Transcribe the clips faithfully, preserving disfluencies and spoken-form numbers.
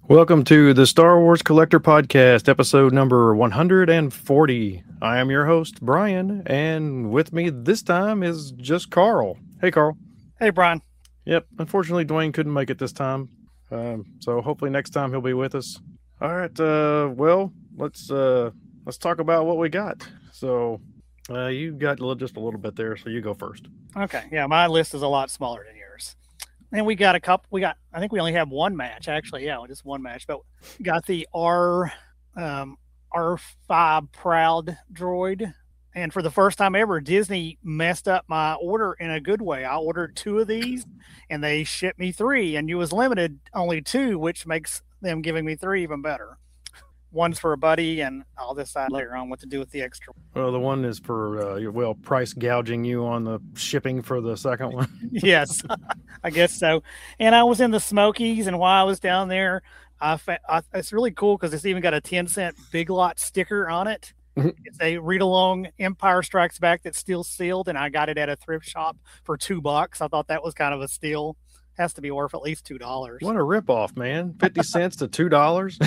Welcome to the Star Wars Collector Podcast, episode number one hundred forty. I am your host, Brian, and with me this time is just Carl. Hey, Carl. Hey, Brian. Yep, unfortunately, Dwayne couldn't make it this time, um, so hopefully next time he'll be with us. All right, uh, well, let's uh, let's talk about what we got. So, uh, you got a little, just a little bit there, so you go first. Okay, yeah, my list is a lot smaller than yours. And we got a couple, we got, I think we only have one match, actually. Yeah, just one match. But we got the R, um, R five Proud droid. And for the first time ever, Disney messed up my order in a good way. I ordered two of these, and they shipped me three. And you was limited only two, which makes them giving me three even better. One's for a buddy, and I'll decide later on what to do with the extra. Well, the one is for, uh, well, price gouging you on the shipping for the second one. Yes, I guess so. And I was in the Smokies, and while I was down there, I, fa- I it's really cool because it's even got a ten cent Big Lot sticker on it. It's a read-along Empire Strikes Back that's still sealed, and I got it at a thrift shop for two bucks. I thought that was kind of a steal. Has to be worth at least two dollars. What a ripoff, man! Fifty cents to two dollars.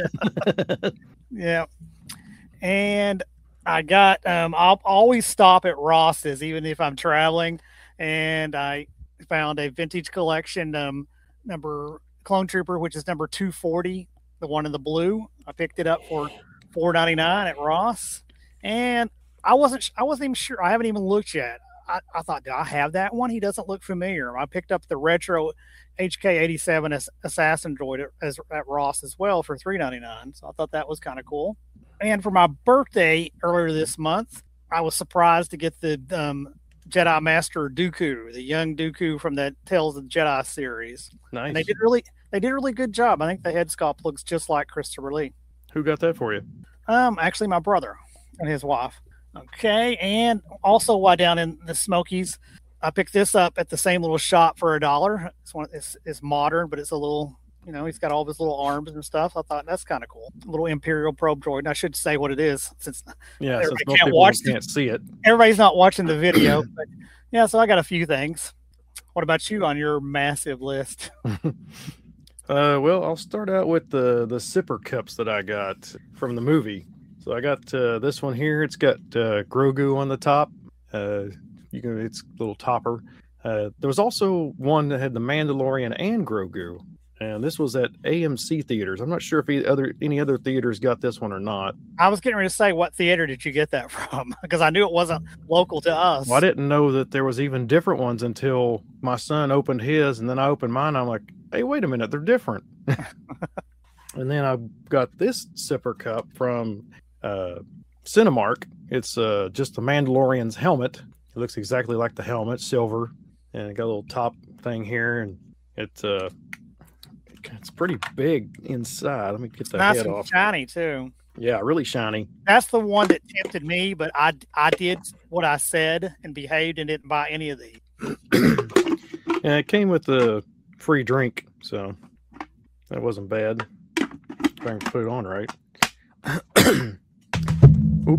Yeah, and I got. Um, I'll always stop at Ross's, even if I'm traveling, and I found a vintage collection um, number Clone Trooper, which is number two forty, the one in the blue. I picked it up for four ninety-nine at Ross, and I wasn't. I wasn't even sure. I haven't even looked yet. I, I thought, did I have that one? He doesn't look familiar. I picked up the retro H K eighty-seven Assassin droid at, as, at Ross as well for three ninety-nine. So I thought that was kind of cool. And for my birthday earlier this month, I was surprised to get the um, Jedi Master Dooku, the young Dooku from the Tales of the Jedi series. Nice. And they did really, they did a really good job. I think the head sculpt looks just like Christopher Lee. Who got that for you? Um, actually, my brother and his wife. Okay, and also while down in the Smokies, I picked this up at the same little shop for a dollar. It's one. It's, it's modern, but it's a little, you know, he's got all of his little arms and stuff. I thought that's kind of cool. A little Imperial probe droid. And I should say what it is since yeah, since most can't people watch can't the, see it. Everybody's not watching the video, but yeah. So I got a few things. What about you on your massive list? uh, well, I'll start out with the the sipper cups that I got from the movie. So I got uh, this one here. It's got uh, Grogu on the top. Uh, you can, it's a little topper. Uh, there was also one that had the Mandalorian and Grogu, and this was at A M C theaters. I'm not sure if any other any other theaters got this one or not. I was getting ready to say, what theater did you get that from? Because I knew it wasn't local to us. Well, I didn't know that there was even different ones until my son opened his, and then I opened mine. I'm like, hey, wait a minute, they're different. And then I got this sipper cup from Uh, Cinemark. It's uh, just the Mandalorian's helmet. It looks exactly like the helmet, silver, and it got a little top thing here, and it's uh, it's pretty big inside. Let me get that nice head and off. shiny too. Yeah, really shiny. That's the one that tempted me, but I I did what I said and behaved and didn't buy any of these. And it came with the free drink, so that wasn't bad. If I can put it on right. Oop.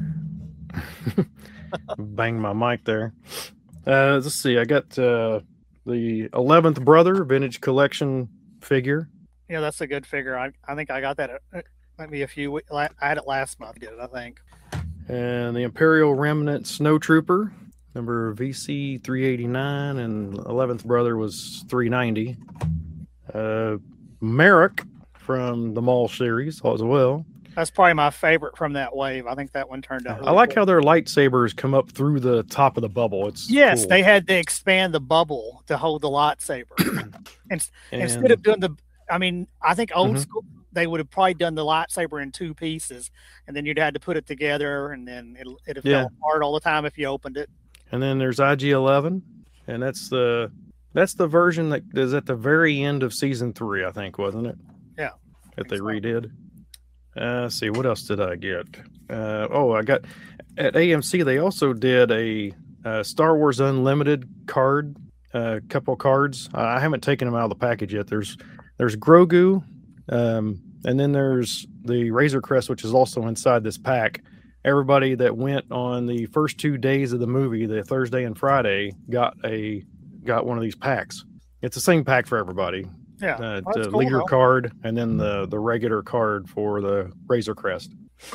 Banged my mic there. Uh, let's see. I got uh, the eleventh Brother Vintage Collection figure. Yeah, that's a good figure. I, I think I got that uh, maybe a few weeks. I had it last month. Did it? I think. And the Imperial Remnant Snow Trooper, number V C three eighty-nine, and eleventh Brother was three ninety. Uh, Merrick from the Maul series as well. That's probably my favorite from that wave. I think that one turned out really I like cool. how their lightsabers come up through the top of the bubble. It's yes, cool. They had to expand the bubble to hold the lightsaber. and, And- instead of doing the, I mean, I think old Mhm. school they would have probably done the lightsaber in two pieces, and then you'd had to put it together, and then it it Yeah. fell apart all the time if you opened it. And then there's I G eleven, and that's the that's the version that is at the very end of season three, I think, wasn't it? Yeah, That they so. redid. Uh, let's see, what else did I get? Uh, oh, I got at A M C. They also did a, uh Star Wars Unlimited card, a uh, couple cards. Uh, I haven't taken them out of the package yet. There's there's Grogu, um, and then there's the Razor Crest, which is also inside this pack. Everybody that went on the first two days of the movie, the Thursday and Friday, got a got one of these packs. It's the same pack for everybody. Yeah, uh, well, that's the cool, leader though. card, and then the the regular card for the Razor Crest.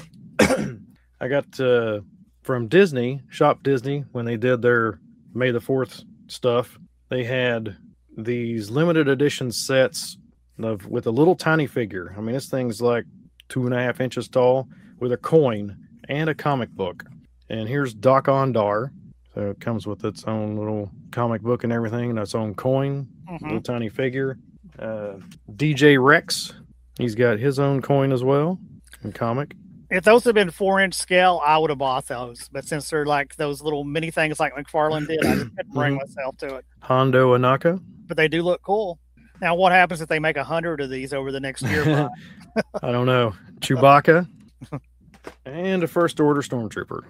I got uh, from Disney, Shop Disney, when they did their May the fourth stuff. They had these limited edition sets of with a little tiny figure. I mean, this thing's like two and a half inches tall with a coin and a comic book. And here's Doc Ondar. So it comes with its own little comic book and everything, and its own coin, Mhm. little tiny figure. Uh, D J Rex, he's got his own coin as well, and comic. If those had been four inch scale, I would have bought those. But since they're like those little mini things like McFarlane did, I just couldn't bring Mhm. myself to it. Hondo Anaka. But they do look cool. Now, what happens if they make a hundred of these over the next year? Brian? I don't know. Chewbacca and a First Order Stormtrooper.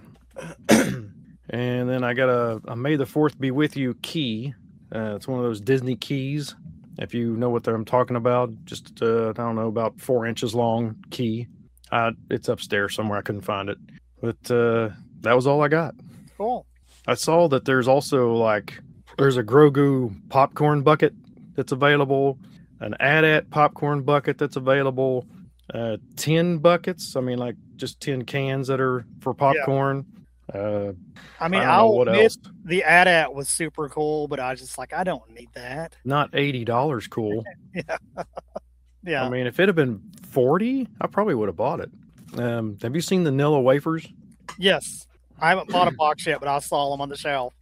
And then I got a, a May the fourth Be With You key. Uh, it's one of those Disney keys. If you know what I'm talking about, just, uh, I don't know, about four inches long key. Uh, it's upstairs somewhere. I couldn't find it. But uh, that was all I got. Cool. I saw that there's also like, there's a Grogu popcorn bucket that's available, an A T A T popcorn bucket that's available, uh, tin buckets. I mean, like just tin cans that are for popcorn. Yeah. Uh, I mean, I don't know I'll what admit else. the A T A T was super cool, but I was just like, I don't need that. Not eighty dollars cool. Yeah. Yeah. I mean, if it had been forty, I probably would have bought it. Um, have you seen the Nilla wafers? Yes. I haven't bought a box yet, but I saw them on the shelf.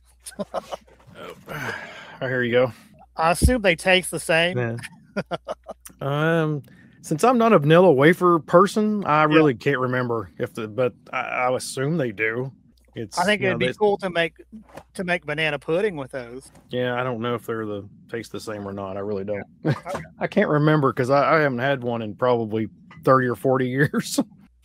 Oh, here you go. I assume they taste the same. Yeah. um, since I'm not a vanilla wafer person, I really yeah. can't remember if the, but I, I assume they do. It's. I think it'd know, be they, cool to make to make banana pudding with those. Yeah, I don't know if they're the taste the same or not. I really don't. Okay. I can't remember because I, I haven't had one in probably thirty or forty years.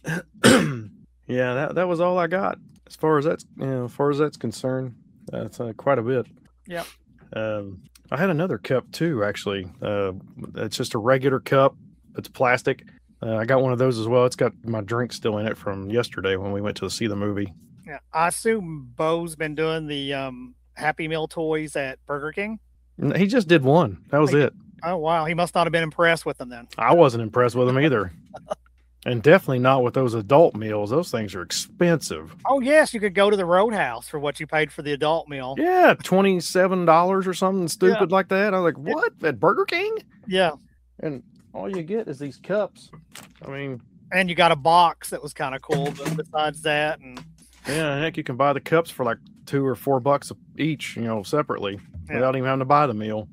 Yeah, that that was all I got as far as that's you know, as far as that's concerned. That's uh, quite a bit. Yeah. Um, I had another cup too, actually. Uh, it's just a regular cup. It's plastic. Uh, I got one of those as well. It's got my drink still in it from yesterday when we went to see the movie. Yeah, I assume Bo's been doing the um, Happy Meal toys at Burger King. He just did one. That was he, it. Oh wow, he must not have been impressed with them then. I wasn't impressed with them either. And definitely not with those adult meals. Those things are expensive. Oh, yes. You could go to the Roadhouse for what you paid for the adult meal. Yeah, twenty-seven dollars or something stupid yeah. like that. I was like, what? Yeah. At Burger King? Yeah. And all you get is these cups. I mean. And you got a box that was kind of cool but besides that. And yeah, heck, you can buy the cups for like two or four bucks each, you know, separately yeah. without even having to buy the meal.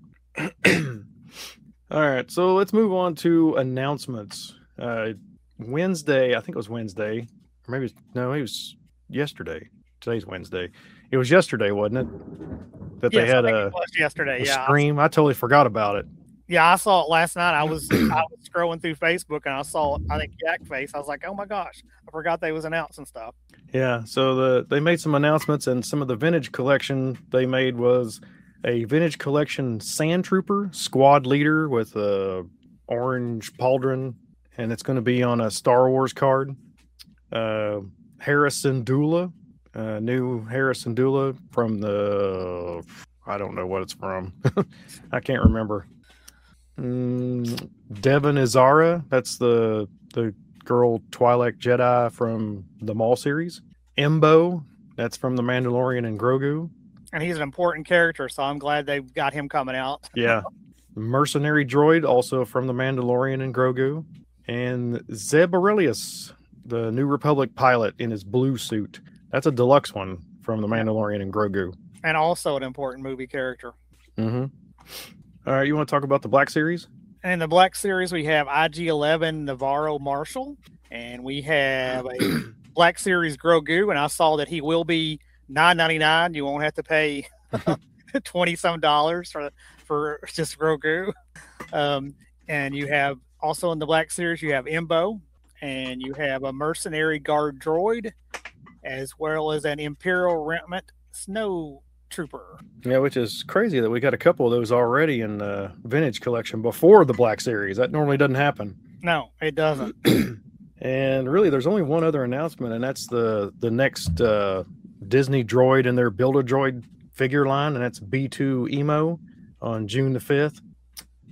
All right, so let's move on to announcements. Uh, Wednesday, I think it was Wednesday, or maybe no, it was yesterday. Today's Wednesday. It was yesterday, wasn't it? That yes, they had I think a, it was yesterday. a yeah, stream. I totally forgot about it. Yeah, I saw it last night. I was I was scrolling through Facebook and I saw I think Yak Face. I was like, oh my gosh, I forgot they was announcing stuff. Yeah, so the they made some announcements, and some of the vintage collection they made was a vintage collection Sand Trooper squad leader with a orange pauldron. And it's going to be on a Star Wars card. Uh, Harrison Dula, uh, new Harrison Dula from the, I don't know what it's from. I can't remember. Mm, Devon Izara, that's the the girl Twi'lek Jedi from the Maul series. Embo, that's from The Mandalorian and Grogu. And he's an important character, so I'm glad they've got him coming out. Yeah. Mercenary droid, also from The Mandalorian and Grogu. And Zeb Aurelius, the New Republic pilot in his blue suit. That's a deluxe one from The Mandalorian and Grogu. And also an important movie character. Mm-hmm. All right, you want to talk about the Black Series? In the Black Series, we have I G eleven Navarro Marshall. And we have a Black Series Grogu. And I saw that he will be nine ninety-nine. You won't have to pay twenty-some dollars for, for just Grogu. Um, and you have... Also in the Black Series, you have Embo, and you have a Mercenary Guard droid, as well as an Imperial Remnant Snow Trooper. Yeah, which is crazy that we got a couple of those already in the vintage collection before the Black Series. That normally doesn't happen. No, it doesn't. And really, there's only one other announcement, and that's the the next uh, Disney droid in their Build-A-Droid figure line, and that's B two Emo on June the fifth.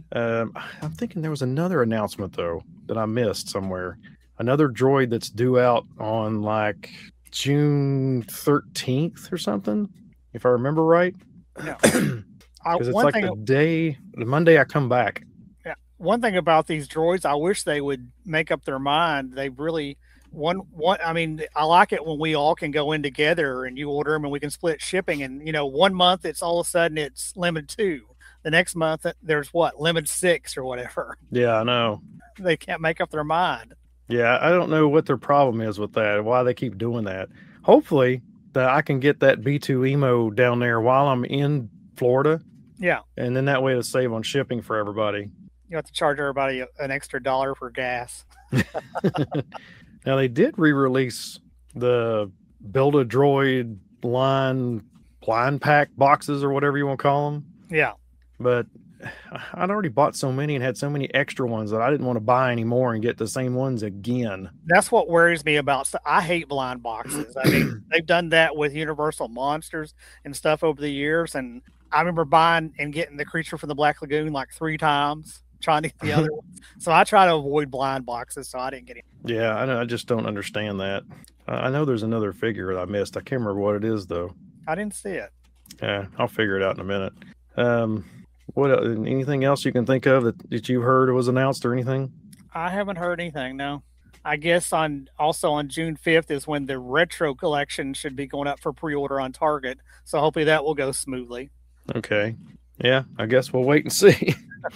Um, I'm thinking there was another announcement though that I missed somewhere. Another droid that's due out on like June thirteenth or something, if I remember right. Yeah. Because it's like thing, the day, the Monday I come back. Yeah. One thing about these droids, I wish they would make up their mind. They really one one. I mean, I like it when we all can go in together and you order them and we can split shipping. And you know, one month it's all of a sudden it's limit two. The next month there's what limit six or whatever. Yeah, I know. They can't make up their mind. Yeah, I don't know what their problem is with that. Why they keep doing that. Hopefully that I can get that B two E M O down there while I'm in Florida. Yeah. And then that way to save on shipping for everybody. You have to charge everybody an extra dollar for gas. Now they did re-release the Build-A-Droid line blind pack boxes or whatever you want to call them. Yeah. But I'd already bought so many and had so many extra ones that I didn't want to buy anymore and get the same ones again. That's what worries me about. I hate blind boxes. I mean, they've done that with Universal Monsters and stuff over the years. And I remember buying and getting the Creature from the Black Lagoon like three times, trying to get the other ones. So I try to avoid blind boxes, so I didn't get it. Yeah, I, know, I just don't understand that. Uh, I know there's another figure that I missed. I can't remember what it is, though. I didn't see it. Yeah, I'll figure it out in a minute. Um, what anything else you can think of that, that you heard was announced or anything? I haven't heard anything, no. I guess on also on June fifth is when the retro collection should be going up for pre-order on Target. So hopefully that will go smoothly. Okay. Yeah, I guess we'll wait and see.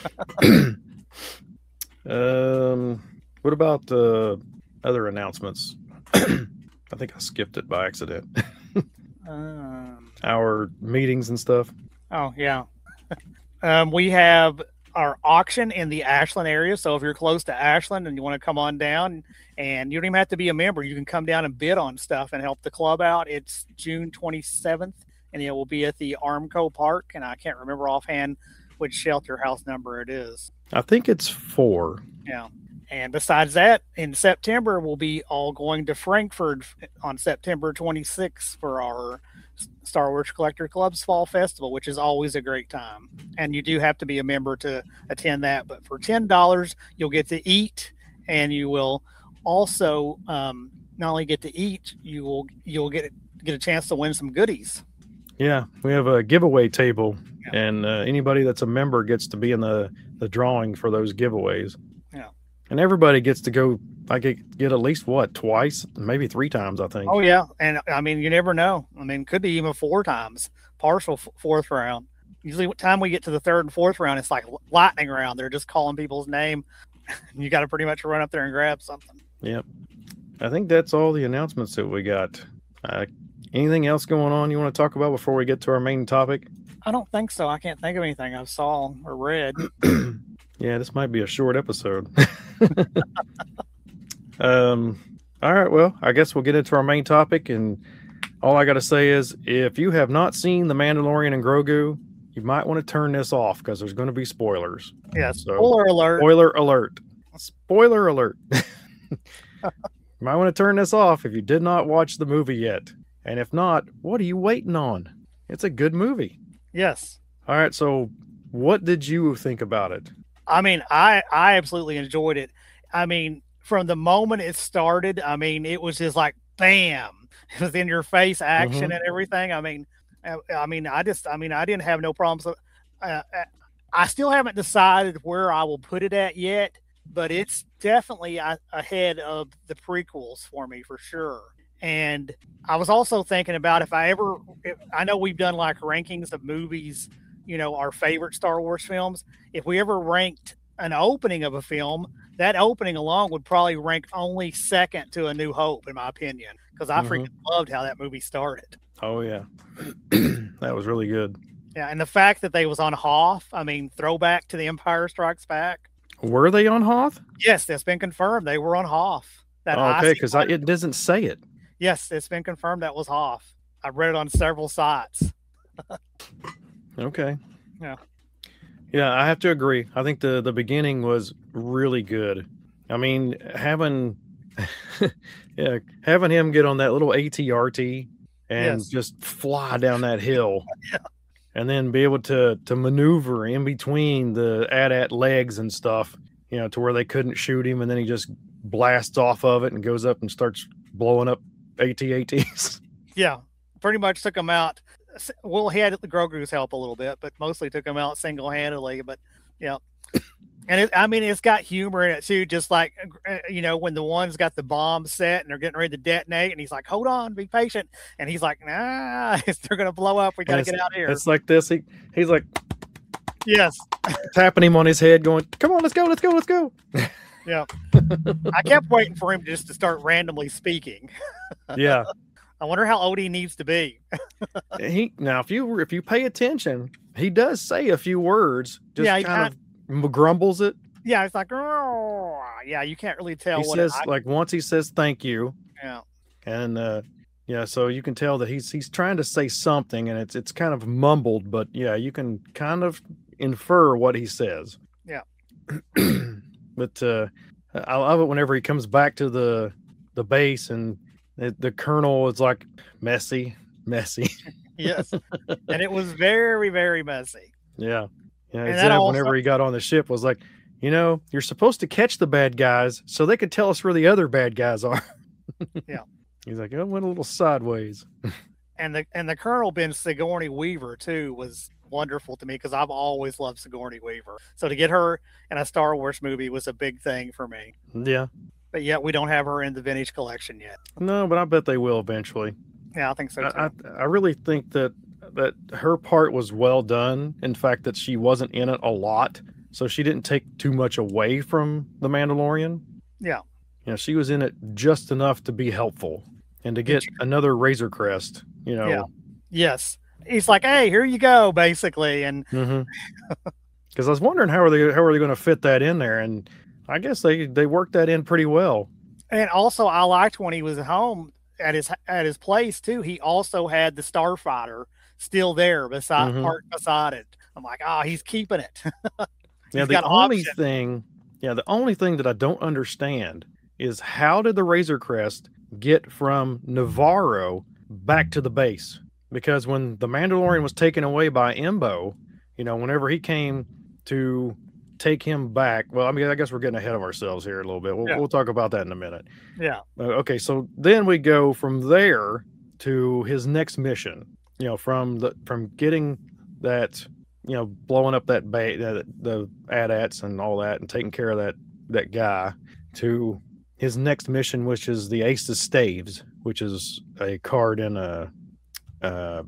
um, what about uh, other announcements? I think I skipped it by accident. um, Our meetings and stuff. Oh, yeah. um, we have our auction in the Ashland area. So if you're close to Ashland and you want to come on down, and you don't even have to be a member, you can come down and bid on stuff and help the club out. It's June twenty-seventh, and it will be at the Armco Park. And I can't remember offhand which shelter house number it is. I think it's four. Yeah. And besides that, in September, we'll be all going to Frankfurt on September twenty-sixth for our Star Wars Collector Club's Fall Festival, which is always a great time. And you do have to be a member to attend that. But for ten dollars, you'll get to eat, and you will also um, not only get to eat, you will you'll get get a chance to win some goodies. Yeah, we have a giveaway table, yeah. and uh, anybody that's a member gets to be in the, the drawing for those giveaways. Yeah. And everybody gets to go, I get, get at least, what, twice, maybe three times, I think. Oh, yeah. And, I mean, you never know. I mean, could be even four times, partial f- fourth round. Usually what time we get to the third and fourth round, it's like lightning round. They're just calling people's name. You got to pretty much run up there and grab something. Yep. I think that's all the announcements that we got. Uh, anything else going on you want to talk about before we get to our main topic? I don't think so. I can't think of anything I saw or read. Yeah, this might be a short episode. um, all right, well, I guess we'll get into our main topic. And all I got to say is, if you have not seen The Mandalorian and Grogu, you might want to turn this off because there's going to be spoilers. Yeah, so, spoiler alert. Spoiler alert. Spoiler alert. You might want to turn this off if you did not watch the movie yet. And if not, what are you waiting on? It's a good movie. Yes. All right, so what did you think about it? I mean, I, I absolutely enjoyed it. I mean, from the moment it started, I mean, it was just like, bam, it was in your face action mm-hmm. and everything. I mean, I, I mean, I just, I mean, I didn't have no problems. Uh, I still haven't decided where I will put it at yet, but it's definitely ahead of the prequels for me for sure. And I was also thinking about if I ever, if, I know we've done like rankings of movies, you know, our favorite Star Wars films. If we ever ranked an opening of a film, that opening alone would probably rank only second to A New Hope, in my opinion, because I mm-hmm. freaking loved how that movie started. Oh, yeah. That was really good. Yeah, and the fact that they was on Hoth, I mean, throwback to The Empire Strikes Back. Were they on Hoth? Yes, that's been confirmed. They were on Hoth. That oh, okay, because it doesn't say it. Yes, it's been confirmed that was Hoth. I read it on several sites. Okay. Yeah. Yeah, I have to agree. I think the, the beginning was really good. I mean, having yeah, having him get on that little A T R T and yes. just fly down that hill. Yeah. and then be able to to maneuver in between the AT-AT legs and stuff, you know, to where they couldn't shoot him, and then he just blasts off of it and goes up and starts blowing up A T A Ts. Yeah, pretty much took him out. Well, he had the Grogu's help a little bit, but mostly took him out single handedly. But yeah, and it, I mean, it's got humor in it too. Just like, you know, when the one's got the bomb set and they're getting ready to detonate, and he's like, "Hold on, be patient," and he's like, "Nah, they're gonna blow up. We gotta get out of here." It's like this. He he's like, yes, tapping him on his head, going, "Come on, let's go, let's go, let's go." Yeah, I kept waiting for him just to start randomly speaking. Yeah. I wonder how old he needs to be. he now, if you if you pay attention, he does say a few words. Just yeah, kind of grumbles it. Yeah, it's like, oh, yeah, you can't really tell. He what says it, I, like once he says thank you. Yeah, and uh, yeah, so you can tell that he's he's trying to say something, and it's it's kind of mumbled, but yeah, you can kind of infer what he says. Yeah, but uh, I love it whenever he comes back to the the base and. The, the colonel is like messy, messy. Yes, and it was very, very messy. Yeah, yeah. And Zeb, also, whenever he got on the ship, was like, you know, you're supposed to catch the bad guys so they could tell us where the other bad guys are. Yeah, he's like, oh, it went a little sideways. and the and the Colonel being Sigourney Weaver too was wonderful to me because I've always loved Sigourney Weaver. So to get her in a Star Wars movie was a big thing for me. Yeah. But yet we don't have her in the vintage collection yet. No, but I bet they will eventually. Yeah, I think so too. I, I, I really think that that her part was well done. In fact, that she wasn't in it a lot, so she didn't take too much away from the Mandalorian. Yeah, you know, she was in it just enough to be helpful and to get another Razor Crest. You know, yeah, yes. He's like, hey, here you go, basically, and because mm-hmm. I was wondering how are they how are they going to fit that in there, and I guess they, they worked that in pretty well. And also, I liked when he was at home at his at his place too. He also had the Starfighter still there beside mm-hmm. parked beside it. I'm like, oh, he's keeping it. Yeah, the only option. thing, yeah, the only thing that I don't understand is how did the Razor Crest get from Navarro back to the base? Because when the Mandalorian was taken away by Embo, you know, whenever he came to take him back. Well, I mean, I guess we're getting ahead of ourselves here a little bit. We'll, yeah. we'll talk about that in a minute. Yeah. Uh, okay. So then we go from there to his next mission, you know, from the, from getting that, you know, blowing up that bay, the, the AT-ATs and all that and taking care of that, that guy to his next mission, which is the Ace of Staves, which is a card in a, uh,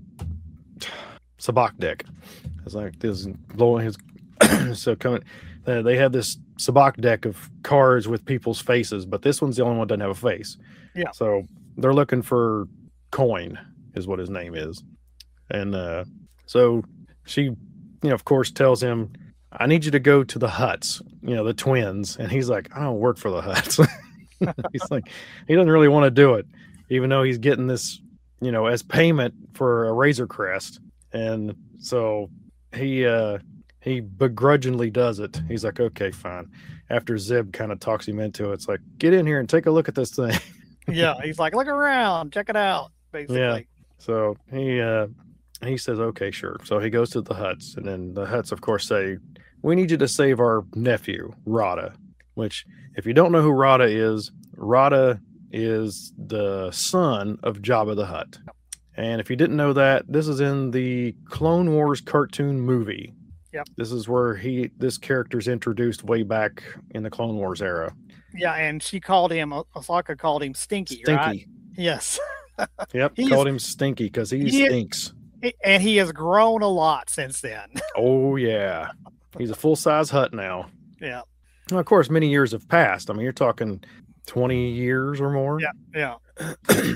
sabacc deck. It's like this blowing his, so coming, uh, they have this sabacc deck of cards with people's faces, but this one's the only one that doesn't have a face. Yeah. So they're looking for Coin, is what his name is, and uh, so she, you know, of course, tells him, "I need you to go to the Hutts, you know, the twins," and he's like, "I don't work for the Hutts." He's like, he doesn't really want to do it, even though he's getting this, you know, as payment for a Razor Crest, and so he. uh He begrudgingly does it. He's like, okay, fine. After Zeb kind of talks him into it, it's like, get in here and take a look at this thing. Yeah, he's like, look around, check it out, basically. Yeah. So he uh, he says, okay, sure. So he goes to the Hutts, and then the Hutts, of course, say, we need you to save our nephew, Rada. Which, if you don't know who Rada is, Rada is the son of Jabba the Hutt. And if you didn't know that, this is in the Clone Wars cartoon movie. Yep. This is where he this character's introduced way back in the Clone Wars era. Yeah, and she called him, Ahsoka called him Stinky, Stinky. Right? Yes. Yep, He's, called him Stinky because he, he stinks. And he has grown a lot since then. Oh, yeah. He's a full-size Hutt now. Yeah. Well, of course, many years have passed. I mean, you're talking twenty years or more. Yeah, yeah.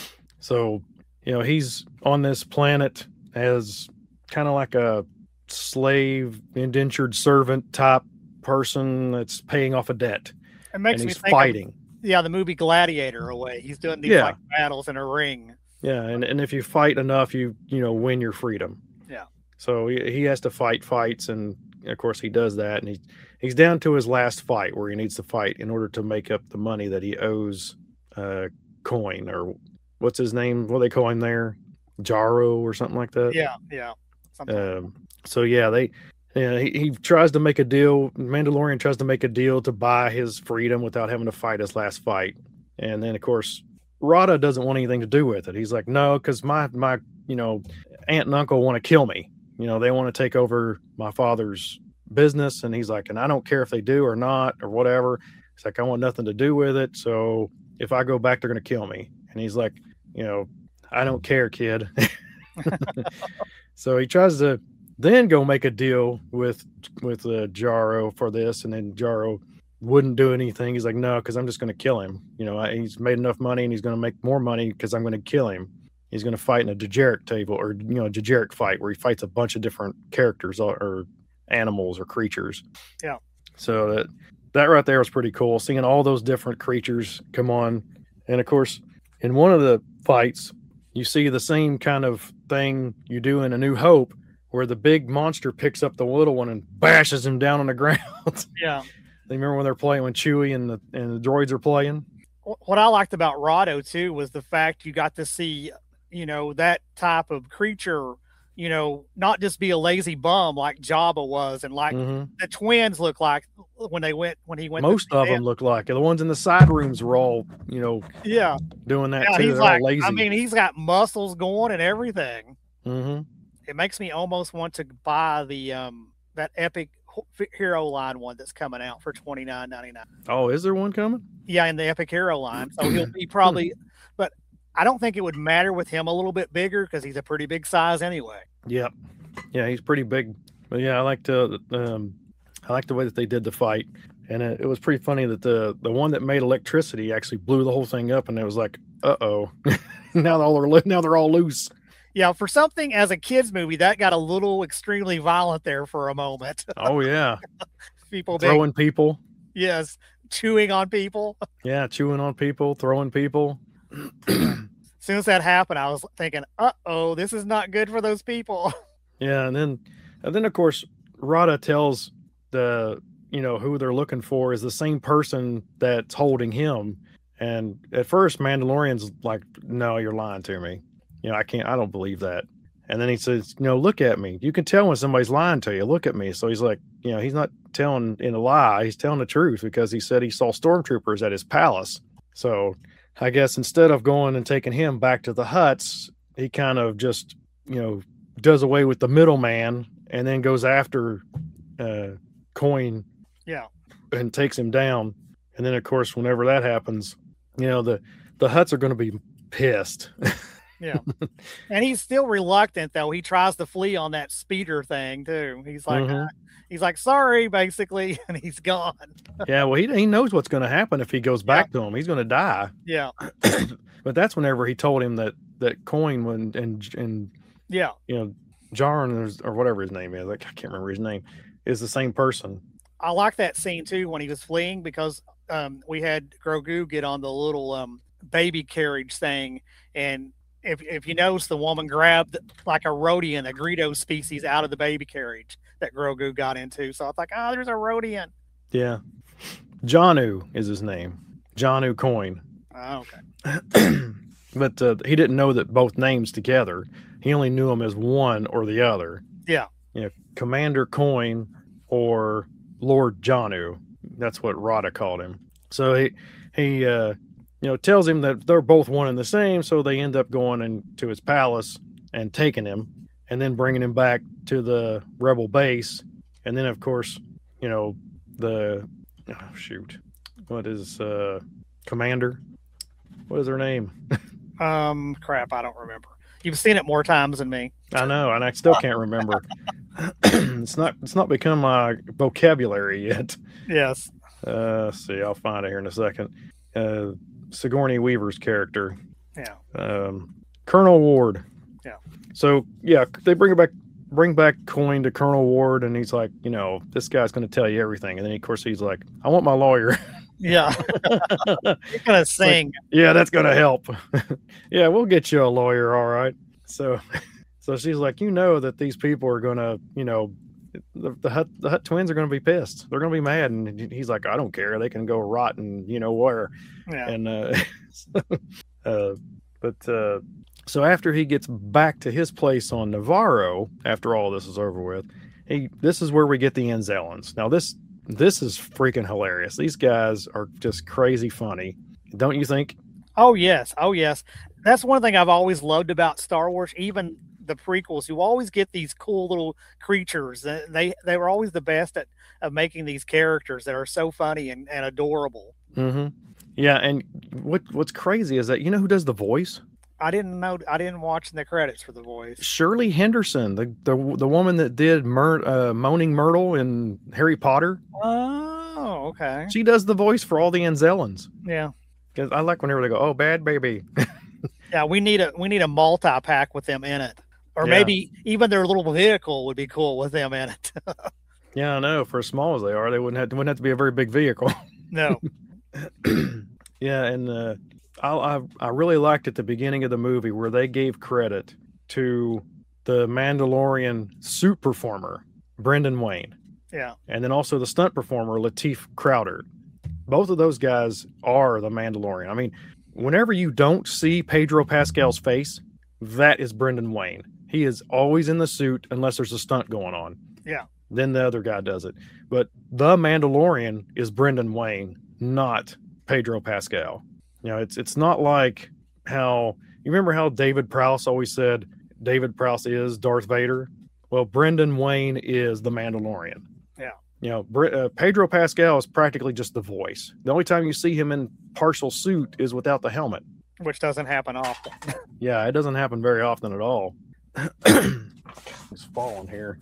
So, you know, he's on this planet as kind of like a slave, indentured servant type person that's paying off a debt. It makes and me he's think fighting. Of, yeah, the movie Gladiator away. He's doing these yeah. like battles in a ring. Yeah, and, and if you fight enough, you you know win your freedom. Yeah. So he, he has to fight fights, and of course he does that, and he he's down to his last fight where he needs to fight in order to make up the money that he owes uh, Coin, or what's his name? What do they call him there? Jaro or something like that. Yeah, yeah. Something like Um, so yeah, they yeah, he, he tries to make a deal. Mandalorian tries to make a deal to buy his freedom without having to fight his last fight. And then of course, Rada doesn't want anything to do with it. He's like, no, because my my you know aunt and uncle want to kill me. You know, they want to take over my father's business. And he's like, and I don't care if they do or not or whatever. It's like, I want nothing to do with it. So if I go back, they're going to kill me. And he's like, you know, I don't care, kid. So he tries to then go make a deal with with uh, Jaro for this, and then Jaro wouldn't do anything. He's like, no, because I'm just going to kill him. You know, I, he's made enough money, and he's going to make more money because I'm going to kill him. He's going to fight in a Jajaric table, or you know, a Jajaric fight where he fights a bunch of different characters or, or animals or creatures. Yeah. So that that right there was pretty cool, seeing all those different creatures come on, and of course, in one of the fights, you see the same kind of thing you do in A New Hope, where the big monster picks up the little one and bashes him down on the ground. Yeah. They remember when they're playing when Chewie and the and the droids are playing. What I liked about Rado too was the fact you got to see, you know, that type of creature, you know, not just be a lazy bum like Jabba was, and like mm-hmm. the twins look like when they went when he went. Most of them look like the ones in the side rooms were all, you know, yeah, doing that yeah, too. he's They're like, all lazy. I mean, he's got muscles going and everything. Mm-hmm. It makes me almost want to buy the um that epic hero line one that's coming out for twenty-nine ninety-nine. Oh, is there one coming? Yeah, in the epic hero line. So he'll be probably, but I don't think it would matter with him a little bit bigger because he's a pretty big size anyway. Yep. Yeah, he's pretty big. But yeah, I like to um I like the way that they did the fight. And it, it was pretty funny that the the one that made electricity actually blew the whole thing up, and it was like, uh-oh. now all are now they're all loose. Yeah, for something as a kids movie, that got a little extremely violent there for a moment. Oh yeah. People throwing being, people. Yes, chewing on people. Yeah, chewing on people, throwing people. As soon as that happened, I was thinking, uh-oh, this is not good for those people. Yeah, and then and then of course Rada tells the you know who they're looking for is the same person that's holding him. And at first Mandalorian's like, no, you're lying to me. You know, I can't, I don't believe that. And then he says, you know, look at me. You can tell when somebody's lying to you. Look at me. So he's like, you know, he's not telling in a lie. He's telling the truth because he said he saw stormtroopers at his palace. So I guess instead of going and taking him back to the huts, he kind of just, you know, does away with the middleman and then goes after uh, Coin. Yeah. And takes him down. And then, of course, whenever that happens, you know, the, the huts are going to be pissed. Yeah. And he's still reluctant though. He tries to flee on that speeder thing too. He's like, mm-hmm. uh, he's like, sorry, basically. And he's gone. Yeah. Well, he, he knows what's going to happen if he goes back yeah. to him. He's going to die. Yeah. But that's whenever he told him that, that Coin when, and, and, yeah, you know, Jarn or whatever his name is, like, I can't remember his name, is the same person. I like that scene too, when he was fleeing, because um, we had Grogu get on the little um, baby carriage thing. And, If if you notice, the woman grabbed like a Rodian, a Greedo species, out of the baby carriage that Grogu got into. So I was like, oh, there's a Rodian. Yeah. Janu is his name. Janu Coin. Oh, okay. But uh, he didn't know that both names together. He only knew them as one or the other. Yeah. You know, Commander Coin or Lord Janu. That's what Rada called him. So he, he, uh, you know, tells him that they're both one and the same, so they end up going into his palace and taking him, and then bringing him back to the rebel base. And then, of course, you know, the oh, shoot, what is uh, Commander? What is her name? um, crap, I don't remember. You've seen it more times than me. I know, and I still can't remember. it's not it's not become my vocabulary yet. Yes. Uh, let's see, I'll find it here in a second. Uh, Sigourney Weaver's character. Yeah. Um, Colonel Ward. Yeah. So yeah, they bring it back, bring back Coin to Colonel Ward, and he's like, you know, this guy's going to tell you everything. And then of course he's like, I want my lawyer. Yeah. You're gonna sing. Like, yeah, that's gonna help. Yeah, we'll get you a lawyer, all right. So, so she's like, you know that these people are gonna, you know, the, the Hut the Hut twins are gonna be pissed. They're gonna be mad, and he's like, I don't care. They can go rot and you know where. Yeah. And uh, uh, but uh, So after he gets back to his place on Navarro, after all this is over with, he this is where we get the Anzellans. Now this this is freaking hilarious. These guys are just crazy funny, don't you think? Oh yes, oh yes. That's one thing I've always loved about Star Wars. Even the prequels, you always get these cool little creatures. They they were always the best at of making these characters that are so funny and, and adorable. Mm-hmm. Yeah, and what what's crazy is that you know who does the voice? I didn't know. I didn't watch the credits for the voice. Shirley Henderson, the the, the woman that did Myr, uh, Moaning Myrtle in Harry Potter. Oh, okay. She does the voice for all the Anzellans. Yeah, because I like whenever they go, "Oh, bad baby." Yeah, we need a we need a multi pack with them in it, or Yeah. maybe even their little vehicle would be cool with them in it. Yeah, I know. For as small as they are, they wouldn't have wouldn't have to be a very big vehicle. No. Yeah, and uh, I, I I really liked at the beginning of the movie where they gave credit to the Mandalorian suit performer Brendan Wayne, Yeah. and then also the stunt performer Lateef Crowder. Both of those guys are the Mandalorian. I mean, whenever you don't see Pedro Pascal's face, that is Brendan Wayne. He is always in the suit unless there's a stunt going on. Yeah. Then the other guy does it. But the Mandalorian is Brendan Wayne, not Pedro Pascal. You know, it's it's not like how you remember how David Prowse always said David Prowse is Darth Vader. Well, Brendan Wayne is the Mandalorian. Yeah. You know, Br- uh, Pedro Pascal is practically just the voice. The only time you see him in partial suit is without the helmet. Which doesn't happen often. Yeah, it doesn't happen very often at all. It's falling here.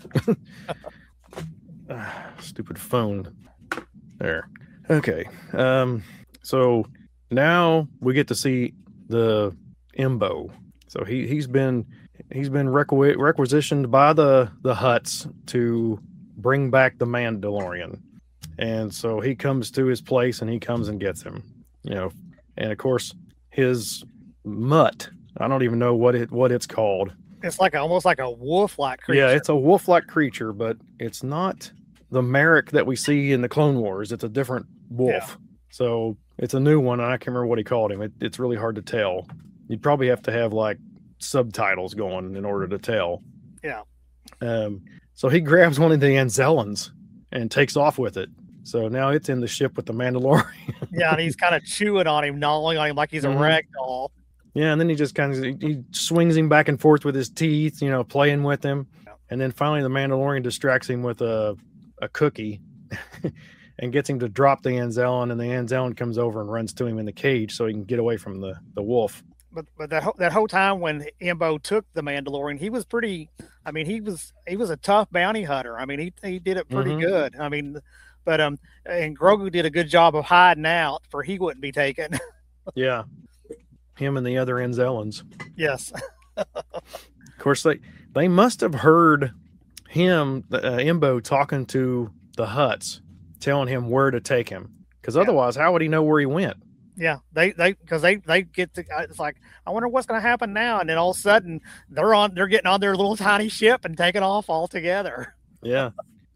Ah, stupid phone. There. Okay. Um, so now we get to see the Embo. So he he's been he's been requi- requisitioned by the the Hutts to bring back the Mandalorian, and so he comes to his place and he comes and gets him. You know, and of course his mutt. I don't even know what it what it's called. It's like a, almost like a wolf-like creature. Yeah, it's a wolf-like creature, but it's not the Merrick that we see in the Clone Wars. It's a different wolf. Yeah. So it's a new one, and I can't remember what he called him. It, it's really hard to tell. You'd probably have to have like subtitles going in order to tell. Yeah. Um, so he grabs one of the Anzellans and takes off with it. So now it's in the ship with the Mandalorian. Yeah, and he's kind of chewing on him, gnawing on him like he's a Mhm. rag doll. Yeah, and then he just kind of he, he swings him back and forth with his teeth, you know, playing with him. Yeah. And then finally the Mandalorian distracts him with a a cookie and gets him to drop the Anzellan, and the Anzellan comes over and runs to him in the cage so he can get away from the, the wolf. But but that whole, that whole time when Embo took the Mandalorian, he was pretty. I mean, he was he was a tough bounty hunter. I mean, he he did it pretty Mhm. good. I mean, but um, and Grogu did a good job of hiding out for he wouldn't be taken. Yeah. Him and the other Anzellans. Yes. Of course, they, they must have heard him, uh, Embo, talking to the Hutts, telling him where to take him. Because Yeah. otherwise, how would he know where he went? Yeah, they they because they they get to it's like I wonder what's going to happen now, and then all of a sudden they're on they're getting on their little tiny ship and taking off all together. Yeah.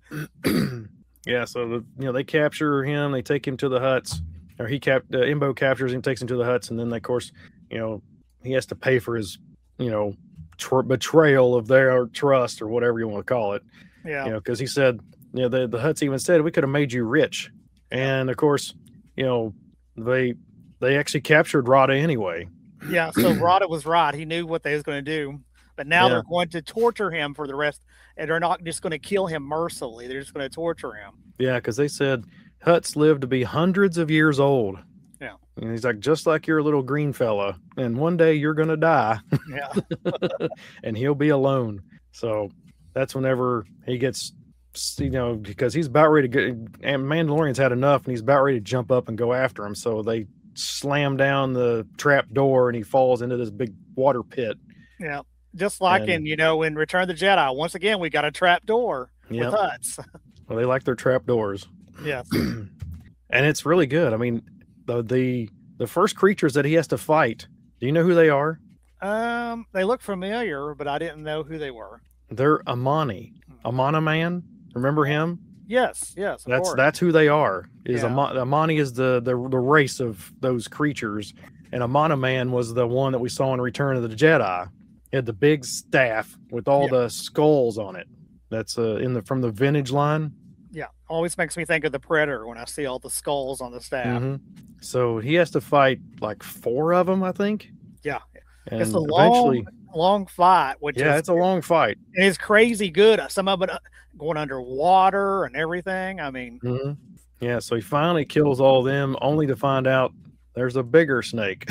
Yeah, so the, you know they capture him, they take him to the Hutts, or he cap uh, Embo captures him, takes him to the Hutts, and then of course, you know, he has to pay for his, you know, tr- betrayal of their trust or whatever you want to call it. Yeah, You know, because he said, you know, the the Hutts even said we could have made you rich, and of course, you know, they they actually captured Rada anyway. yeah. So Rada was right; he knew what they was going to do, but now Yeah. they're going to torture him for the rest, and they're not just going to kill him mercilessly. They're just going to torture him. Yeah, because they said Hutts live to be hundreds of years old. Yeah. And he's like, just like your little green fella, and one day you're gonna die, Yeah, and he'll be alone. So that's whenever he gets, you know, because he's about ready to get, and Mandalorian's had enough, and he's about ready to jump up and go after him. So they slam down the trap door, and he falls into this big water pit. yeah. Just like And- in you know in Return of the Jedi. Once again, we got a trap door Yep. with Hutts. Well, they like their trap doors. Yes. And it's really good. I mean, the the the first creatures that he has to fight. Do you know who they are? Um, they look familiar, but I didn't know who they were. They're Amani, Amana Man. Remember him? Yes, yes, of That's course. that's who they are. Is Yeah. Ama- Amani is the, the the race of those creatures and Amana Man was the one that we saw in Return of the Jedi. He had the big staff with all Yeah. the skulls on it. That's uh, in the from the vintage line. Yeah, always makes me think of the Predator when I see all the skulls on the staff. Mhm. So he has to fight like four of them, I think. Yeah, And it's a eventually, long, long fight, which yeah, is it's a long fight. it's crazy good. Some of it uh, going underwater and everything. I mean, Mhm. Yeah, so he finally kills all them, only to find out there's a bigger snake.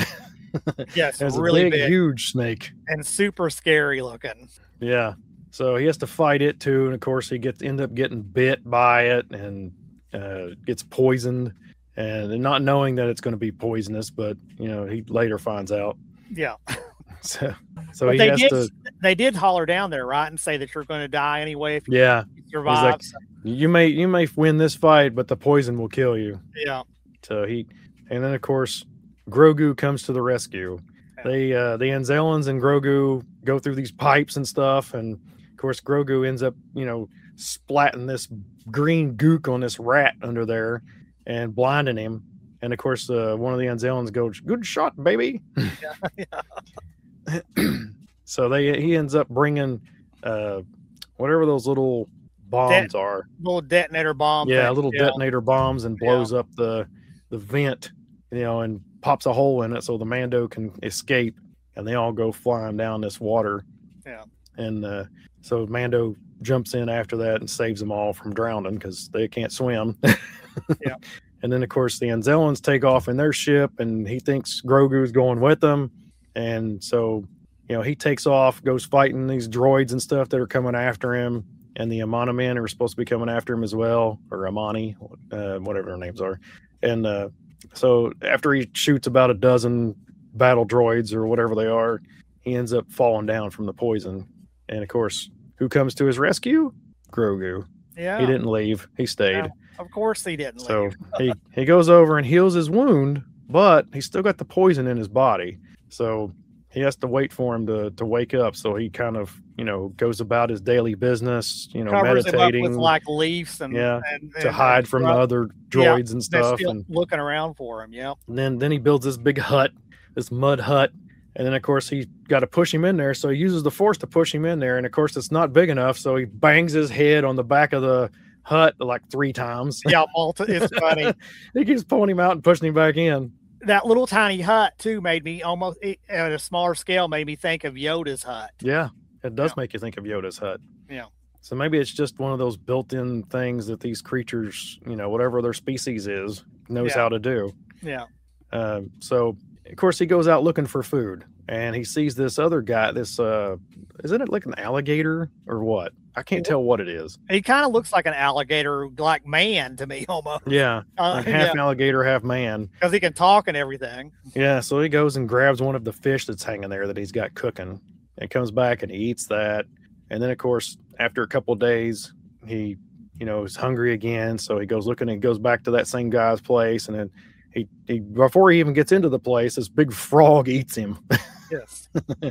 yes, There's really a big, big huge snake. and super scary looking. Yeah. So he has to fight it too, and of course he gets end up getting bit by it and uh, gets poisoned, and not knowing that it's going to be poisonous, but you know he later finds out. Yeah, So, so but he they has did. to. They did holler down there, right, and say that you're going to die anyway if you Yeah, survive. like, you may you may win this fight, but the poison will kill you. Yeah, So he, and then of course Grogu comes to the rescue. Yeah. They uh, the Anzellans and Grogu go through these pipes and stuff, and of course Grogu ends up you know splatting this green gook on this rat under there and blinding him. And of course uh, one of the Anzellans goes, "Good shot, baby." yeah, yeah. So they he ends up bringing uh, whatever those little bombs are. Little detonator bomb. Yeah, thing. little yeah. detonator bombs, and blows up the the vent, you know, and pops a hole in it so the Mando can escape, and they all go flying down this water. Yeah. And uh, so Mando jumps in after that and saves them all from drowning because they can't swim. Yeah. And then of course the Anzellans take off in their ship, and he thinks Grogu's going with them, and so you know he takes off, goes fighting these droids and stuff that are coming after him. And the Amana men are supposed to be coming after him as well, or Amani, uh, whatever their names are. And uh, so after he shoots about a dozen battle droids or whatever they are, he ends up falling down from the poison. And of course, who comes to his rescue? Grogu. Yeah. He didn't leave. He stayed. Yeah, of course he didn't So leave. he, he goes over and heals his wound, but he's still got the poison in his body. So he has to wait for him to, to wake up. So he kind of, you know, goes about his daily business, you know, Covers him up meditating. with like leaves and Yeah, and, to and- hide and from the stuff. other droids and They're stuff. still And, looking around for him. Yeah. and then, then he builds this big hut, this mud hut. And then, of course, he got to push him in there. So he uses the force to push him in there. And, of course, it's not big enough. So he bangs his head on the back of the hut like three times. Yeah, Malta. It's funny. He keeps pulling him out and pushing him back in. That little tiny hut too made me almost it- at a smaller scale made me think of Yoda's hut. Yeah, it does Yeah. make you think of Yoda's hut. Yeah. So maybe it's just one of those built-in things that these creatures, you know, whatever their species is, knows Yeah. how to do. Yeah. Um, so, of course, he goes out looking for food, and he sees this other guy. This uh, isn't it like an alligator or what? I can't tell what it is. He kind of looks like an alligator, like man to me almost. Yeah, Uh, like half yeah, alligator, half man. because he can talk and everything. Yeah, so he goes and grabs one of the fish that's hanging there that he's got cooking, and comes back and he eats that. And then, of course, after a couple of days, he, you know, is hungry again. So he goes looking and goes back to that same guy's place. And then he, he before he even gets into the place, this big frog eats him. Yes.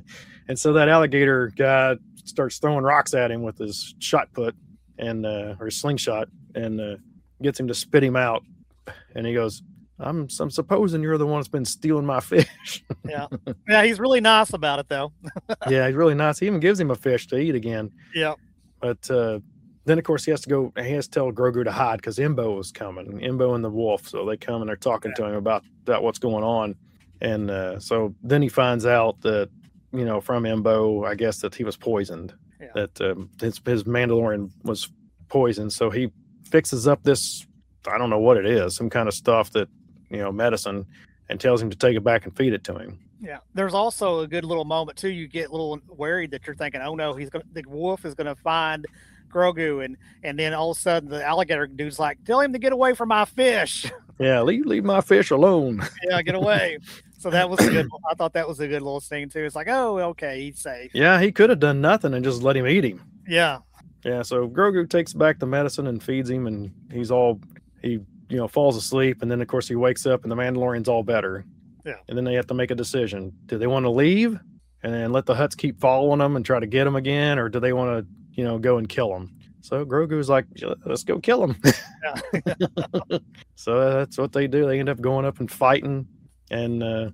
And so that alligator guy starts throwing rocks at him with his shot put and uh, or his slingshot, and uh, gets him to spit him out. And he goes, I'm, I'm supposing you're the one that's been stealing my fish. Yeah. Yeah. He's really nice about it though. Yeah, he's really nice. He even gives him a fish to eat again. Yeah. But uh, then, of course, he has to go. He has to tell Grogu to hide because Imbo is coming. Imbo and the wolf. So they come and they're talking to him about that, what's going on. And uh, so then he finds out that, you know, from Imbo, I guess that he was poisoned. Yeah. That um, his his Mandalorian was poisoned. So he fixes up this. I don't know what it is. Some kind of stuff that, you know, medicine, and tells him to take it back and feed it to him. Yeah. There's also a good little moment too. You get a little worried that you're thinking, oh no, he's gonna the wolf is gonna find Grogu, and and then all of a sudden the alligator dude's like, tell him to get away from my fish. Yeah, leave leave my fish alone. Yeah, get away. So that was a good. I thought that was a good little scene too. It's like, oh, okay, he's safe. Yeah, he could have done nothing and just let him eat him. Yeah. Yeah, so Grogu takes back the medicine and feeds him, and he's all he you know falls asleep, and then of course he wakes up, and the Mandalorian's all better. Yeah. And then they have to make a decision: do they want to leave and then let the Hutts keep following them and try to get them again, or do they want to you know go and kill them? So Grogu's like, let's go kill them. Yeah. So that's what they do. They end up going up and fighting, and uh,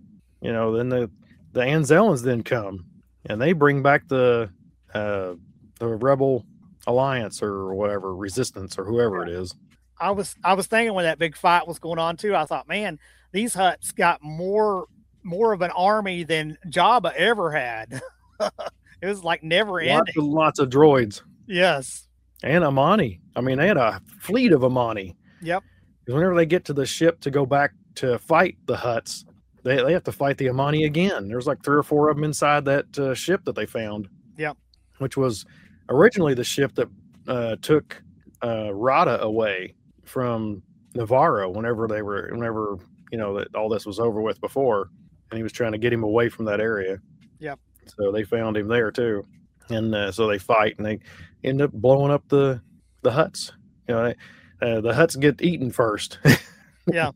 you know, then the the Anzellans then come and they bring back the uh, the Rebel Alliance or whatever, Resistance or whoever it is. I was I was thinking when that big fight was going on too, I thought, man, these Hutts got more more of an army than Jabba ever had. It was like never ending. Lots of, lots of droids. Yes. And Amani. I mean, they had a fleet of Amani. Yep. Because whenever they get to the ship to go back to fight the Hutts, they, they have to fight the Amani again. There's like three or four of them inside that uh, ship that they found. Yep. Which was originally the ship that uh, took uh, Rada away from Navarro whenever they were, whenever, you know, that all this was over with before. And he was trying to get him away from that area. Yep. So they found him there too. And uh, so they fight and they end up blowing up the, the Hutts. You know, they, uh, the Hutts get eaten first. Yeah.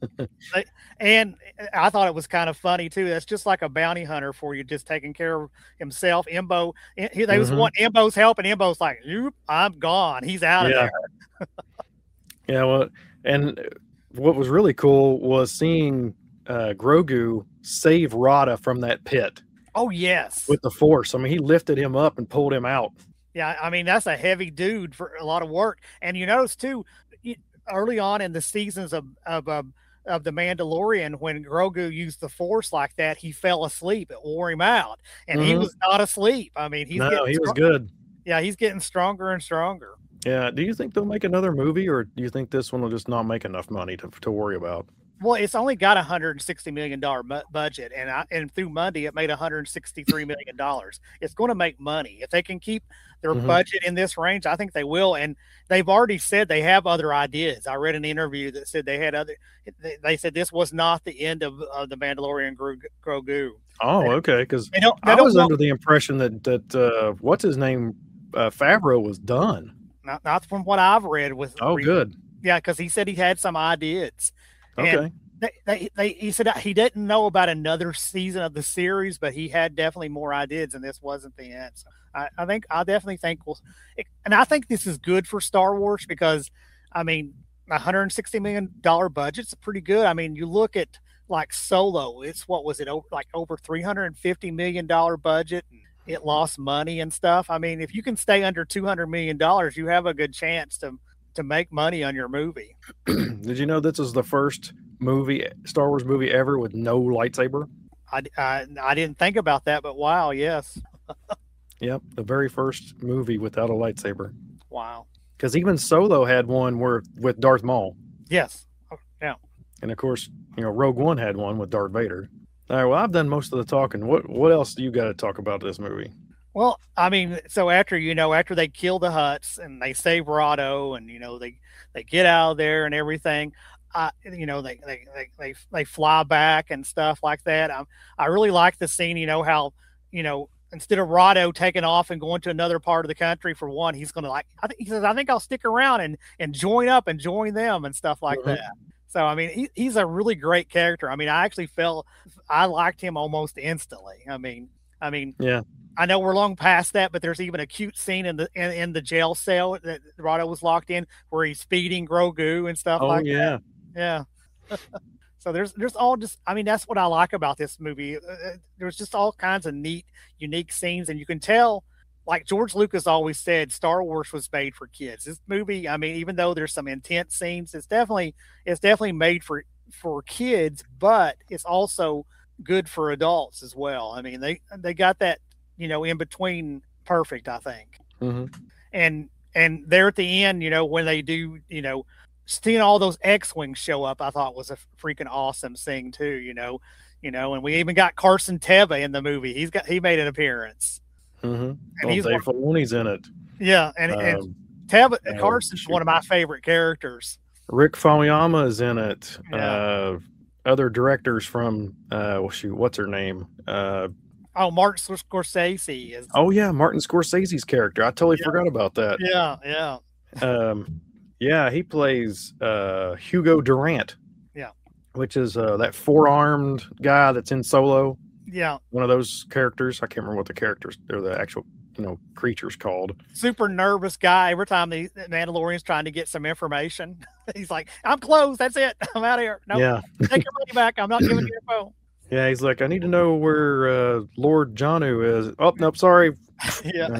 And I thought it was kind of funny too. That's just like a bounty hunter for you, just taking care of himself. Imbo, he, they was mm-hmm. want Imbo's help, and Imbo's like, "Nope, I'm gone. He's out of yeah. there." Yeah. Well, and what was really cool was seeing uh, Grogu save Rada from that pit. Oh yes, with the Force. I mean, he lifted him up and pulled him out. Yeah, I mean that's a heavy dude for a lot of work. And you notice too, early on in the seasons of of um, of the Mandalorian, when Grogu used the Force like that, he fell asleep. It wore him out, and mm-hmm. he was not asleep. I mean, he's no, he was good. Yeah, he's getting stronger and stronger. Yeah. Do you think they'll make another movie, or do you think this one will just not make enough money to to worry about? Well, it's only got a hundred sixty million dollar budget, and I, and through Monday it made a hundred sixty three million dollars. It's going to make money if they can keep their mm-hmm. budget in this range. I think they will, and they've already said they have other ideas. I read an interview that said they had other. They, they said this was not the end of, of the Mandalorian Grogu. Oh, they, okay. Because I don't was know. under the impression that that uh, what's his name, uh, Favreau was done. Not not from what I've read. With oh, reading. Good. Yeah, because he said he had some ideas. Okay. And They, they, they, he said he didn't know about another season of the series, but he had definitely more ideas, and this wasn't the end. So I, I think I definitely think we'll, and I think this is good for Star Wars because, I mean, a hundred sixty million dollar budget's pretty good. I mean, you look at like Solo, it's what was it like over three hundred fifty million dollar budget, and it lost money and stuff. I mean, if you can stay under two hundred million dollars, you have a good chance to to make money on your movie. Did you know this is the first movie, Star Wars movie ever with no lightsaber? I, I, I didn't think about that, but wow, yes. Yep, the very first movie without a lightsaber. Wow. Because even Solo had one where with Darth Maul. Yes. Yeah. And of course, you know, Rogue One had one with Darth Vader. All right, well, I've done most of the talking. What what else do you got to talk about this movie? Well, I mean, so after, you know, after they kill the Hutts and they save Rado and, you know, they, they get out of there and everything, uh, you know, they, they, they, they, they fly back and stuff like that. I, I really like the scene, you know, how, you know, instead of Rado taking off and going to another part of the country for one, he's going to like, I think he says, I think I'll stick around and, and join up and join them and stuff like mm-hmm. that. So, I mean, he, he's a really great character. I mean, I actually felt I liked him almost instantly. I mean, I mean, yeah. I know we're long past that, but there's even a cute scene in the in, in the jail cell that Rado was locked in where he's feeding Grogu and stuff oh, like yeah. that. Yeah. So there's there's all just, I mean, that's what I like about this movie. Uh, there's just all kinds of neat, unique scenes, and you can tell, like George Lucas always said, Star Wars was made for kids. This movie, I mean, even though there's some intense scenes, it's definitely it's definitely made for for kids, but it's also good for adults as well. I mean, they they got that, you know, in between perfect, I think. Mm-hmm. And and there at the end, you know, when they do, you know, seeing all those X-Wings show up, I thought was a freaking awesome thing too, you know, you know, and we even got Carson Teva in the movie. He's got, he made an appearance. Mm-hmm. And well, he's Dave Filoni's in it. Yeah. And, um, and Teva, uh, Carson's shoot. one of my favorite characters. Rick Famuyiwa is in it. Yeah. Uh, other directors from, uh, well, shoot, what's her name? Uh, Oh, Martin Scorsese is. Oh yeah, Martin Scorsese's character. I totally yeah. forgot about that. Yeah, yeah. Um, yeah, he plays uh, Hugo Durant. Yeah, which is uh, that four-armed guy that's in Solo. Yeah, one of those characters. I can't remember what the characters, they're the actual, you know, creatures called. Super nervous guy. Every time the Mandalorian's trying to get some information, he's like, "I'm closed. That's it. I'm out of here. No, yeah. Take your money back. I'm not giving you your phone." Yeah, he's like, I need to know where uh, Lord Janu is. Oh, nope, sorry. Yeah.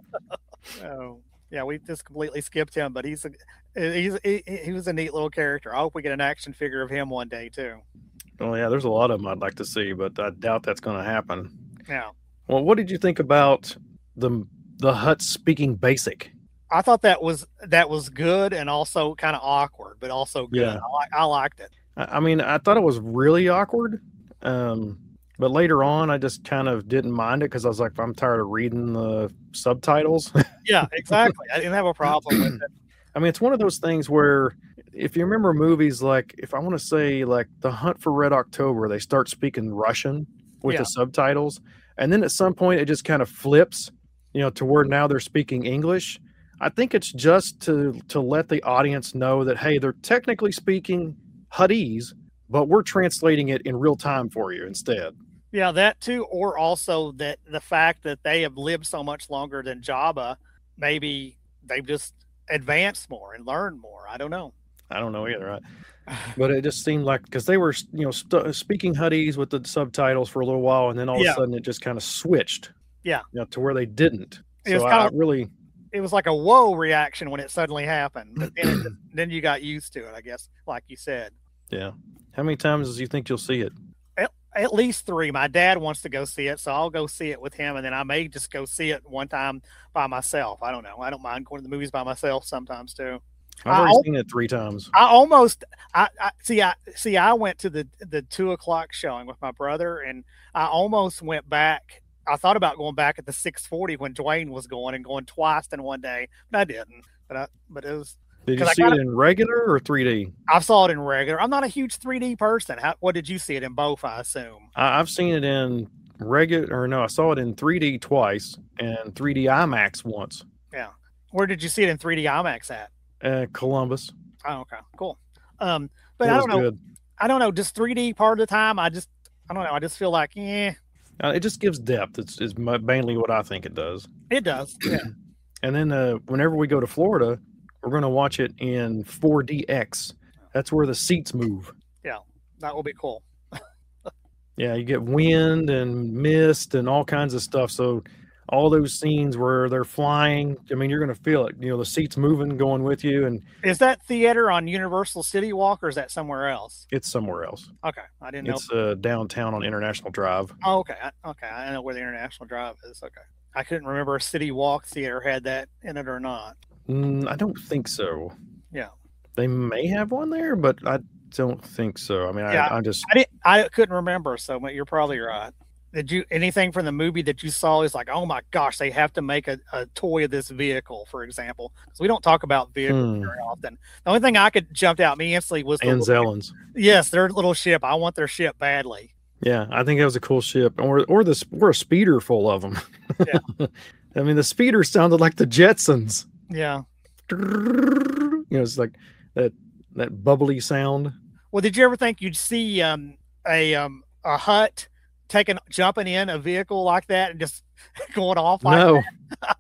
Oh, yeah, we just completely skipped him, but he's a he's he, he was a neat little character. I hope we get an action figure of him one day too. Oh yeah, there's a lot of them I'd like to see, but I doubt that's going to happen. Yeah. Well, what did you think about the the Hut speaking Basic? I thought that was that was good and also kind of awkward, but also good. Yeah. I, like, I liked it. I, I mean, I thought it was really awkward, um, but later on, I just kind of didn't mind it because I was like, I'm tired of reading the subtitles. Yeah, exactly. I didn't have a problem with it. I mean, it's one of those things where if you remember movies like, if I want to say like The Hunt for Red October, they start speaking Russian with Yeah. the subtitles, and then at some point it just kind of flips, you know, to where now they're speaking English. I think it's just to to let the audience know that, hey, they're technically speaking Huttese, but we're translating it in real time for you instead. Yeah, that too, or also that the fact that they have lived so much longer than Jabba, maybe they've just advanced more and learned more. I don't know. I don't know either, right? But it just seemed like because they were, you know, st- speaking Huttese with the subtitles for a little while, and then all Yeah. of a sudden it just kind of switched, Yeah. you know, to where they didn't. It was So I, kinda- I really, It was like a whoa reaction when it suddenly happened, but then, it, then you got used to it, I guess, like you said. yeah. How many times do you think you'll see it? At, at least three. My dad wants to go see it, so I'll go see it with him, and then I may just go see it one time by myself. I don't know. I don't mind going to the movies by myself sometimes too. I've already I, seen it three times. I almost, I, I see, I see. I went to the the two o'clock showing with my brother, and I almost went back. I thought about going back at the six forty when Dwayne was going and going twice in one day, but I didn't. But I, but it was. Did you 'cause I see kinda- it in regular or three D? I saw it in regular. I'm not a huge three D person. How, what did you see it in both? I assume. I, I've seen it in regular, or no, I saw it in three D twice and three D IMAX once. Yeah. Where did you see it in three D IMAX at? Uh, Columbus. Oh, okay, cool. Um, but It I was don't know. good. I don't know. Just three D part of the time, I just, I don't know. I just feel like, yeah, Uh, it just gives depth. It's, it's ma- mainly what I think it does. it does. Yeah. And then uh, whenever we go to Florida, we're going to watch it in four D X. That's where the seats move. That will be cool. Yeah, you get wind and mist and all kinds of stuff. So all those scenes where they're flying, I mean, you're going to feel it. You know, the seats moving, going with you, and Is that theater on Universal City Walk, or is that somewhere else? it's somewhere else. Okay, I didn't know. It's uh, downtown on International Drive. Oh, okay, I, okay, I know where the International Drive is. Okay, I couldn't remember if City Walk Theater had that in it or not. Mm, I don't think so. Yeah. They may have one there, but I don't think so. I mean, Yeah. I, I just I didn't. I couldn't remember. So but you're probably right. Did you anything from the movie that you saw is like, oh my gosh, they have to make a, a toy of this vehicle, for example? Because we don't talk about vehicles Hmm. very often. The only thing I could jumped out at me instantly was the little- Anzellans. yes, their little ship. I want their ship badly. Yeah, I think that was a cool ship, or or the or a speeder full of them. Yeah. I mean, the speeder sounded like the Jetsons. Yeah. You know, it's like that that bubbly sound. Well, did you ever think you'd see um, a um, a hut taking jumping in a vehicle like that and just going off like No, that?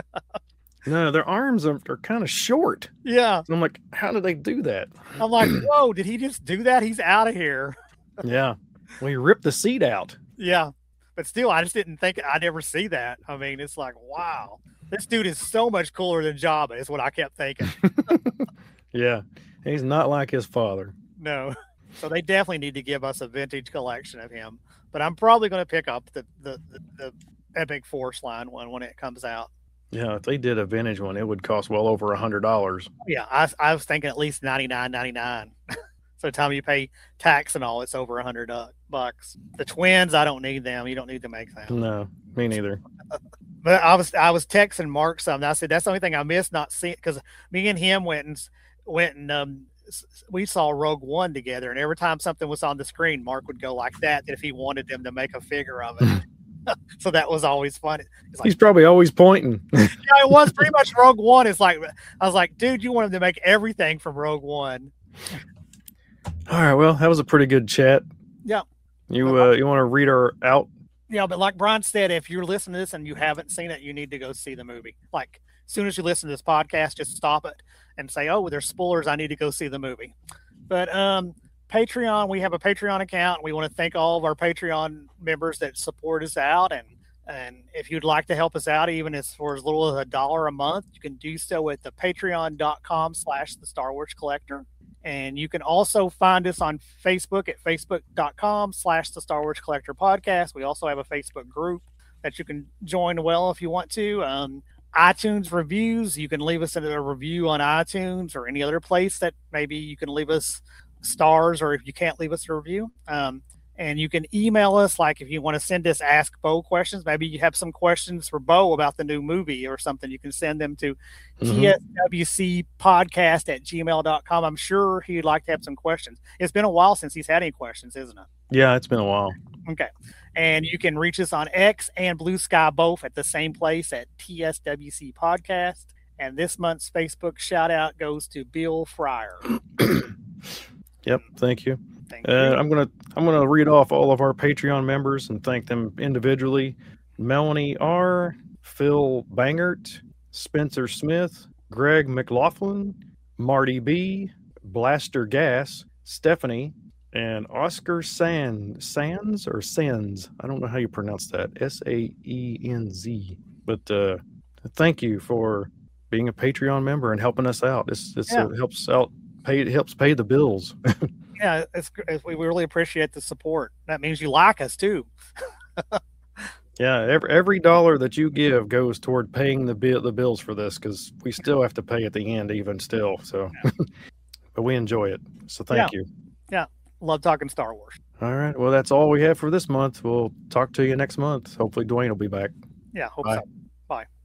no, their arms are, are kind of short. Yeah. And I'm like, how did they do that? I'm like, whoa, did he just do that? He's out of here. Yeah, well, you ripped the seat out. Yeah. But still, I just didn't think I'd ever see that. I mean, it's like, wow, this dude is so much cooler than Jabba, is what I kept thinking. Yeah, he's not like his father. No. So they definitely need to give us a vintage collection of him. But I'm probably going to pick up the, the, the, the Epic Force line one when it comes out. Yeah, if they did a vintage one, it would cost well over a hundred dollars. Yeah, I, I was thinking at least ninety-nine ninety-nine. So the time you pay tax and all, it's over a hundred bucks. The twins, I don't need them. You don't need to make them. No, me neither. But I was I was texting Mark something. I said that's the only thing I missed not seeing, because me and him went and went and um, we saw Rogue One together, and every time something was on the screen, Mark would go like that, that if he wanted them to make a figure of it. So that was always funny. He's like, He's probably always pointing. yeah, it was pretty much Rogue One. It's like I was like, dude, you want him to make everything from Rogue One. All right, well, that was a pretty good chat. Yeah. You uh, you want to read her out? Yeah, but like Brian said, if you're listening to this and you haven't seen it, you need to go see the movie. Like, as soon as you listen to this podcast, just stop it and say, oh, there's spoilers. I need to go see the movie. But um, Patreon, we have a Patreon account. We want to thank all of our Patreon members that support us out. And and if you'd like to help us out, even as for as little as a dollar a month, you can do so at the patreon.com slash the Star Wars Collector. And you can also find us on Facebook at facebook.com slash the Star Wars Collector Podcast. We also have a Facebook group that you can join well if you want to. Um, iTunes reviews, you can leave us a review on iTunes or any other place that maybe you can leave us stars, or if you can't leave us a review. Um, and you can email us, like if you want to send us Ask Bo questions, maybe you have some questions for Bo about the new movie or something, you can send them to mm-hmm. T S W C podcast at gmail dot com. I'm sure he'd like to have some questions. It's been a while since he's had any questions, isn't it? Yeah, it's been a while. Okay. And you can reach us on X and Blue Sky both at the same place at T S W C Podcast. And this month's Facebook shout out goes to Bill Fryer. Yep, thank you. Thank you. Uh, I'm gonna I'm gonna read off all of our Patreon members and thank them individually. Melanie R, Phil Bangert, Spencer Smith, Greg McLaughlin, Marty B, Blaster Gas, Stephanie, and Oscar Sand Sands or Sands. I don't know how you pronounce that. S A E N Z. But uh, thank you for being a Patreon member and helping us out. This this Yeah. uh, helps out. Pay, it helps pay the bills. Yeah, it's, it's, we really appreciate the support. That means you like us too. Yeah, every every dollar that you give goes toward paying the bill the bills for this, because we still have to pay at the end, even still. So, but we enjoy it. So thank Yeah. you. Yeah, love talking Star Wars. All right. Well, that's all we have for this month. We'll talk to you next month. Hopefully, Dwayne will be back. Yeah, hope Bye. so. Bye.